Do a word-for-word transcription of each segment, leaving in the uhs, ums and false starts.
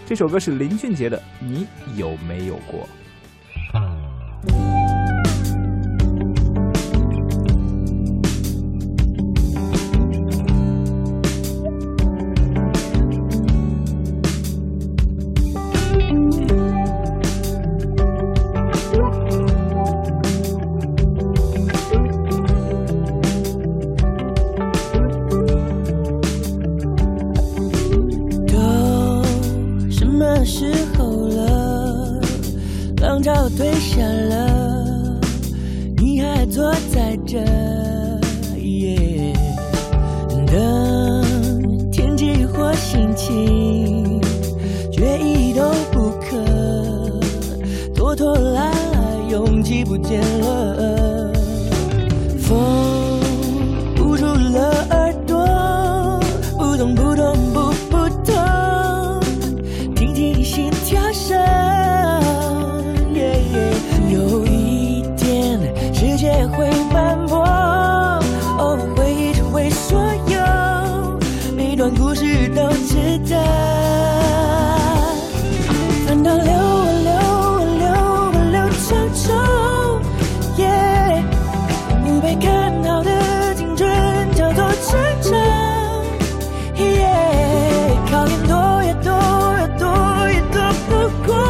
这首歌是林俊杰的《你有没有过》。 退下了，你还坐在这，yeah, 等天气或心情，却一都不可，拖拖拉拉，勇气不见了，风捂住了耳朵，扑通扑通扑扑通，听听心跳声。有一天世界会斑驳，哦，回忆成为所有，每段故事都值得。翻到溜啊溜啊溜啊溜成愁，耶，不被看好的青春叫做成长，耶，考验多也多也多也多不过。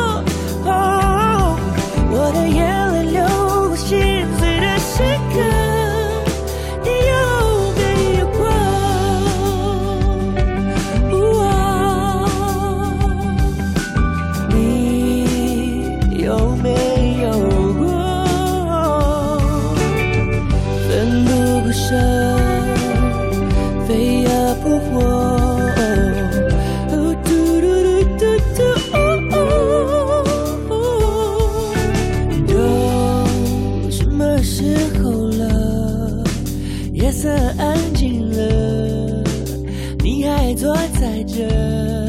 我的眼泪流心碎的时刻，你有没有过？哦、你有没有过？奋不顾身，飞蛾扑火。夜色安静了，你还坐在这。